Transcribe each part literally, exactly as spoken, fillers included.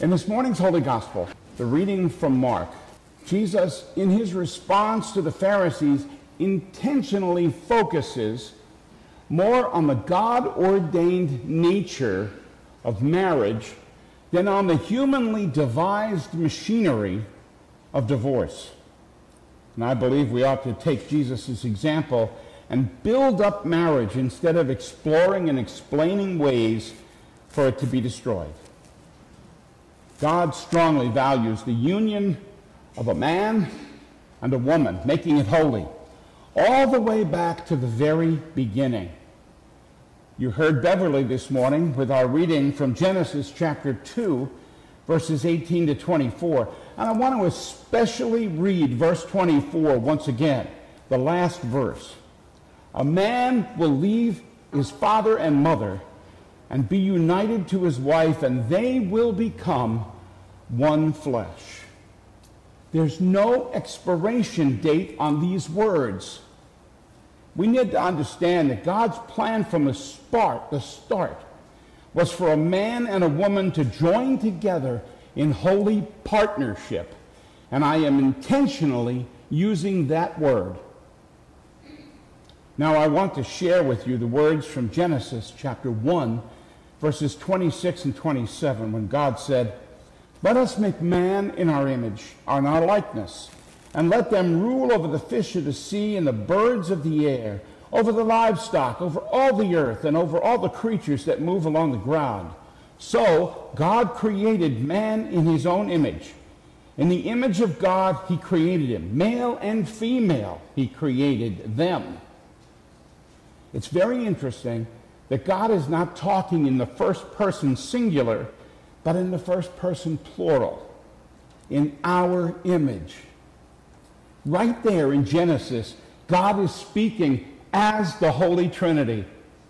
In this morning's Holy Gospel, the reading from Mark, Jesus, in his response to the Pharisees, intentionally focuses more on the God-ordained nature of marriage than on the humanly devised machinery of divorce. And I believe we ought to take Jesus' example and build up marriage instead of exploring and explaining ways for it to be destroyed. God strongly values the union of a man and a woman, making it holy, all the way back to the very beginning. You heard Beverly this morning with our reading from Genesis chapter two, verses eighteen to twenty-four. And I want to especially read verse twenty-four once again, the last verse. A man will leave his father and mother and be united to his wife, and they will become one flesh. There's no expiration date on these words. We need to understand that God's plan from the start, the start, was for a man and a woman to join together in holy partnership. And I am intentionally using that word. Now I want to share with you the words from Genesis chapter one, verses twenty-six and twenty-seven, when God said, "Let us make man in our image, in our likeness, and let them rule over the fish of the sea and the birds of the air, over the livestock, over all the earth, and over all the creatures that move along the ground." So God created man in his own image. In the image of God, he created him. Male and female, he created them. It's very interesting that God is not talking in the first person singular, but in the first person plural, in our image. Right there in Genesis, God is speaking as the Holy Trinity.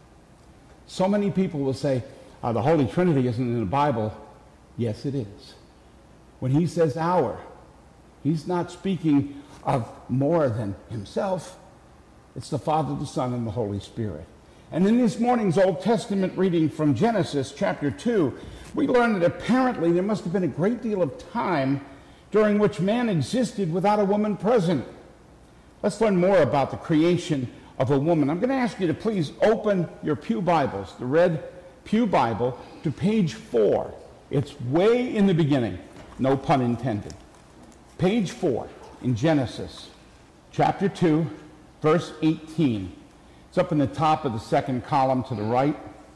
So many people will say, oh, the Holy Trinity isn't in the Bible. Yes, it is. When he says our, he's not speaking of more than himself. It's the Father, the Son, and the Holy Spirit. And in this morning's Old Testament reading from Genesis chapter two, we learn that apparently there must have been a great deal of time during which man existed without a woman present. Let's learn more about the creation of a woman. I'm going to ask you to please open your Pew Bibles, the red Pew Bible, to page four. It's way in the beginning, no pun intended. Page four in Genesis chapter two, verse eighteen. It's up in the top of the second column to the right.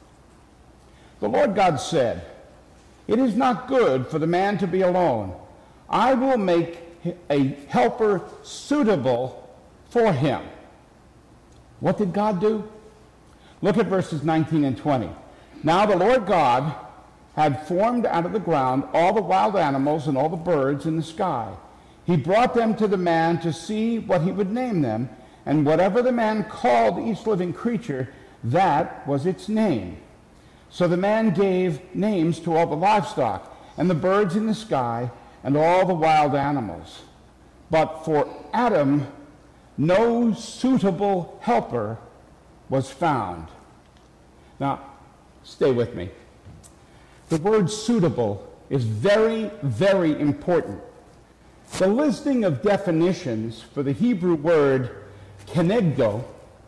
The Lord God said, "It is not good for the man to be alone. I will make a helper suitable for him." What did God do? Look at verses nineteen and twenty. Now the Lord God had formed out of the ground all the wild animals and all the birds in the sky. He brought them to the man to see what he would name them, and whatever the man called each living creature, that was its name. So the man gave names to all the livestock and the birds in the sky and all the wild animals. But for Adam, no suitable helper was found. Now, stay with me. The word suitable is very, very important. The listing of definitions for the Hebrew word kenegdo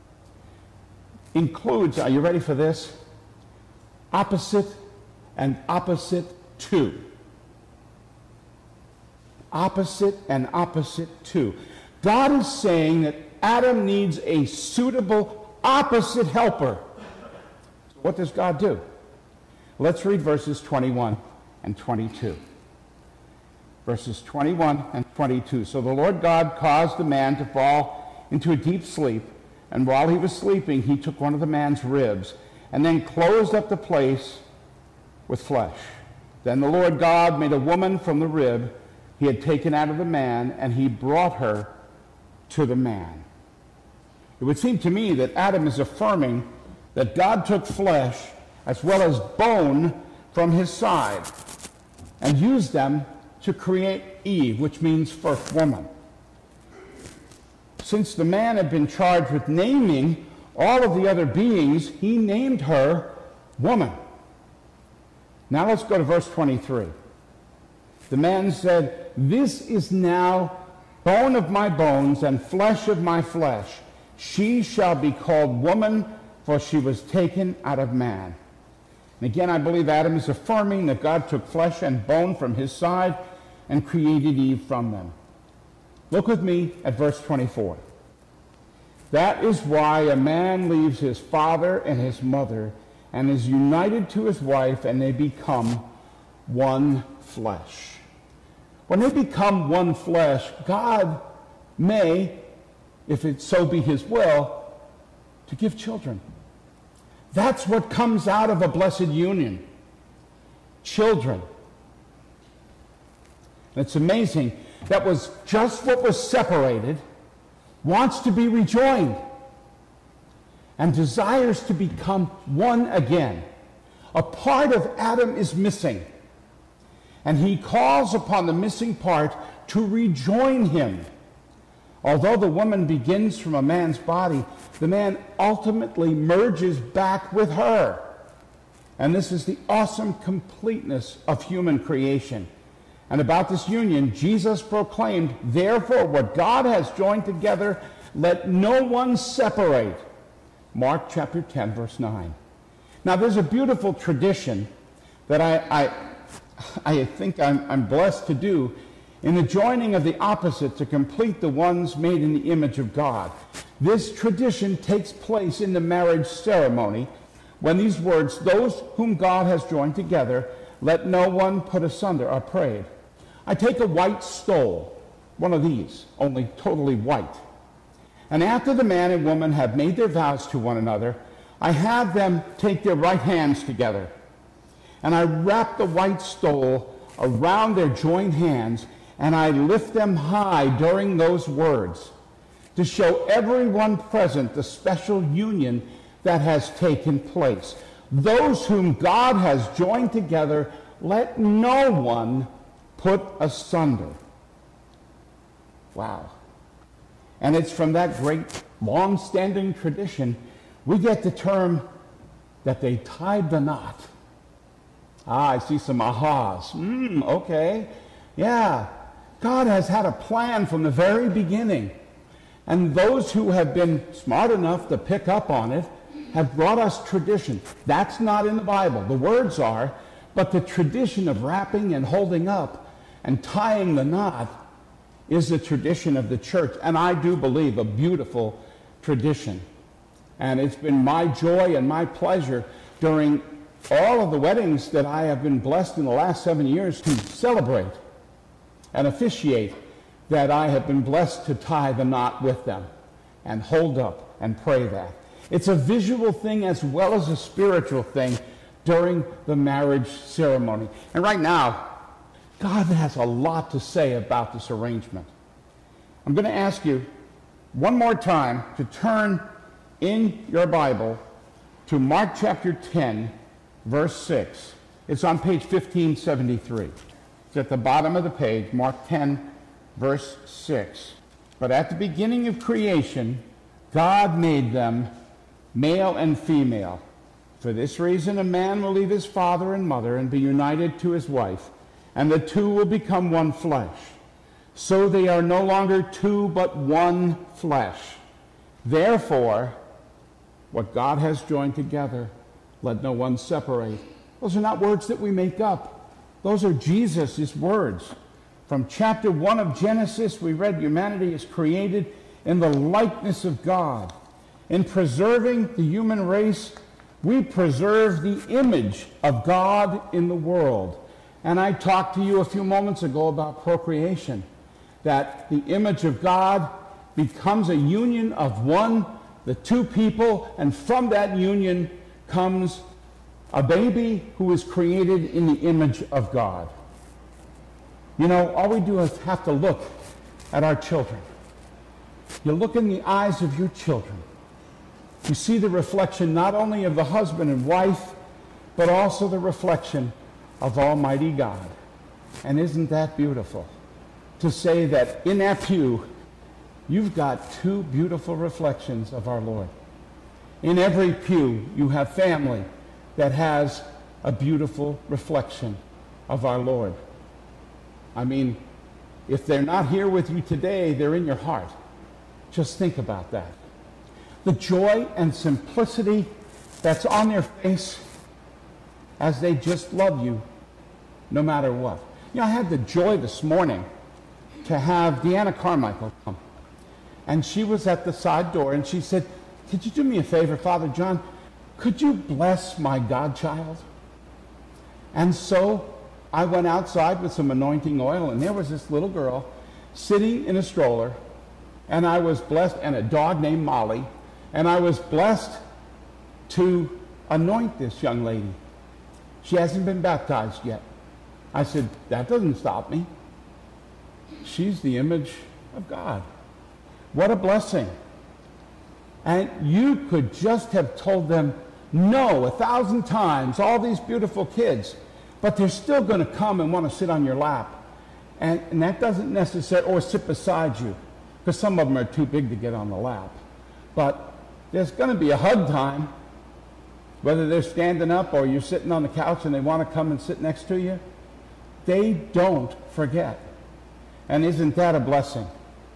includes, are you ready for this? Opposite and opposite to. Opposite and opposite to. God is saying that Adam needs a suitable opposite helper. So what does God do? Let's read verses twenty-one and twenty-two. Verses twenty-one and twenty-two. So the Lord God caused the man to fall into a deep sleep, and while he was sleeping, he took one of the man's ribs and then closed up the place with flesh. Then the Lord God made a woman from the rib he had taken out of the man, and he brought her to the man. It would seem to me that Adam is affirming that God took flesh as well as bone from his side and used them to create Eve, which means first woman. Since the man had been charged with naming all of the other beings, he named her woman. Now let's go to verse twenty-three. The man said, "This is now bone of my bones and flesh of my flesh. She shall be called woman, for she was taken out of man." And again, I believe Adam is affirming that God took flesh and bone from his side and created Eve from them. Look with me at verse twenty-four. "That is why a man leaves his father and his mother and is united to his wife, and they become one flesh." When they become one flesh, God may, if it so be his will, to give children. That's what comes out of a blessed union. Children. It's amazing. That was just what was separated, wants to be rejoined, and desires to become one again. A part of Adam is missing, and he calls upon the missing part to rejoin him. Although the woman begins from a man's body, the man ultimately merges back with her. And this is the awesome completeness of human creation. And about this union, Jesus proclaimed, "Therefore, what God has joined together, let no one separate." Mark chapter ten, verse nine. Now, there's a beautiful tradition that I, I, I think I'm, I'm blessed to do in the joining of the opposite to complete the ones made in the image of God. This tradition takes place in the marriage ceremony when these words, "Those whom God has joined together, let no one put asunder," are prayed. I take a white stole, one of these, only totally white. And after the man and woman have made their vows to one another, I have them take their right hands together. And I wrap the white stole around their joined hands, and I lift them high during those words to show everyone present the special union that has taken place. Those whom God has joined together, let no one put asunder. Wow. And it's from that great long-standing tradition we get the term that they tied the knot. Ah, I see some ahas. Hmm, okay. Yeah. God has had a plan from the very beginning. And those who have been smart enough to pick up on it have brought us tradition. That's not in the Bible. The words are, but the tradition of wrapping and holding up and tying the knot is the tradition of the church. And I do believe a beautiful tradition. And it's been my joy and my pleasure during all of the weddings that I have been blessed in the last seven years to celebrate and officiate, that I have been blessed to tie the knot with them and hold up and pray that. It's a visual thing as well as a spiritual thing during the marriage ceremony. And right now, God has a lot to say about this arrangement. I'm going to ask you one more time to turn in your Bible to Mark chapter ten, verse six. It's on page fifteen seventy-three. It's at the bottom of the page, Mark ten, verse six. "But at the beginning of creation, God made them male and female. For this reason, a man will leave his father and mother and be united to his wife, and the two will become one flesh. So they are no longer two, but one flesh. Therefore, what God has joined together, let no one separate." Those are not words that we make up. Those are Jesus' words. From chapter one of Genesis, we read humanity is created in the likeness of God. In preserving the human race, we preserve the image of God in the world. And I talked to you a few moments ago about procreation, that the image of God becomes a union of one, the two people, and from that union comes a baby who is created in the image of God. You know, all we do is have to look at our children. You look in the eyes of your children. You see the reflection not only of the husband and wife, but also the reflection of Almighty God. And isn't that beautiful? To say that in that pew, you've got two beautiful reflections of our Lord. In every pew, you have family that has a beautiful reflection of our Lord. I mean, if they're not here with you today, they're in your heart. Just think about that. The joy and simplicity that's on their face as they just love you no matter what. You know, I had the joy this morning to have Deanna Carmichael come. And she was at the side door, and she said, could you do me a favor, Father John? Could you bless my godchild? And so I went outside with some anointing oil, and there was this little girl sitting in a stroller, and I was blessed, and a dog named Molly, and I was blessed to anoint this young lady. She hasn't been baptized yet. I said, that doesn't stop me. She's the image of God. What a blessing. And you could just have told them no a thousand times, all these beautiful kids, but they're still going to come and want to sit on your lap. And, and that doesn't necessarily, or sit beside you, because some of them are too big to get on the lap. But there's going to be a hug time, whether they're standing up or you're sitting on the couch and they want to come and sit next to you. They don't forget. And isn't that a blessing?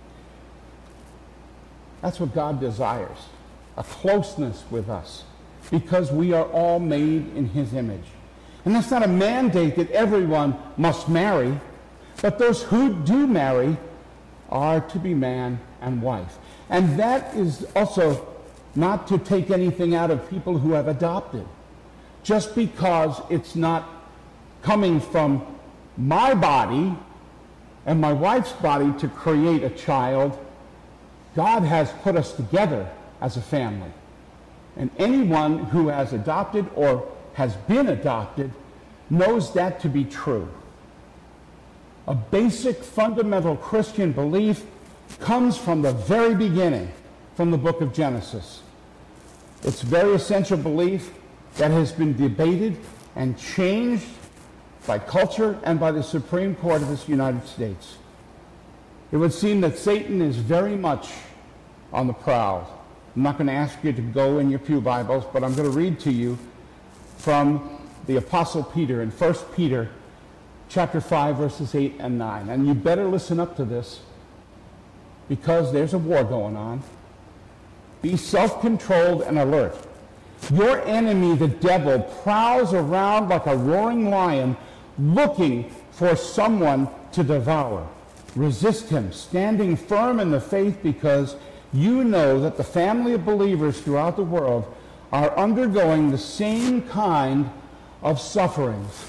That's what God desires, a closeness with us, because we are all made in his image. And that's not a mandate that everyone must marry, but those who do marry are to be man and wife. And that is also not to take anything out of people who have adopted. Just because it's not coming from my body and my wife's body to create a child, God has put us together as a family. And anyone who has adopted or has been adopted knows that to be true. A basic fundamental Christian belief comes from the very beginning, from the book of Genesis. It's a very essential belief that has been debated and changed by culture and by the Supreme Court of this United States. It would seem that Satan is very much on the prowl. I'm not going to ask you to go in your pew Bibles, but I'm going to read to you from the Apostle Peter in First Peter chapter five, verses eight and nine. And you better listen up to this, because there's a war going on. Be self-controlled and alert. Your enemy, the devil, prowls around like a roaring lion, looking for someone to devour. Resist him, standing firm in the faith, because you know that the family of believers throughout the world are undergoing the same kind of sufferings.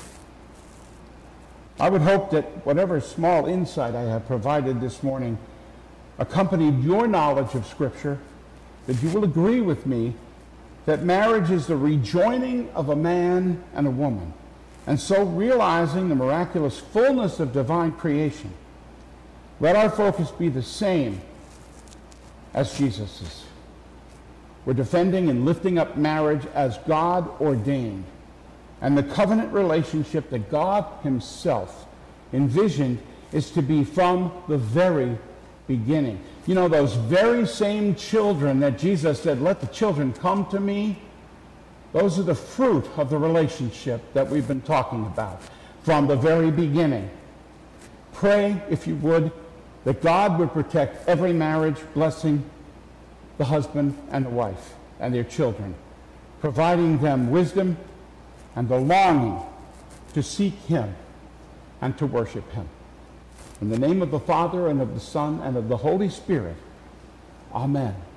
I would hope that whatever small insight I have provided this morning accompanied your knowledge of Scripture, that you will agree with me that marriage is the rejoining of a man and a woman, and so realizing the miraculous fullness of divine creation. Let our focus be the same as Jesus's. We're defending and lifting up marriage as God ordained, and the covenant relationship that God himself envisioned is to be from the very beginning. You know, those very same children that Jesus said, let the children come to me, those are the fruit of the relationship that we've been talking about from the very beginning. Pray, if you would, that God would protect every marriage, blessing the husband and the wife and their children, providing them wisdom and the longing to seek him and to worship him. In the name of the Father, and of the Son, and of the Holy Spirit, amen.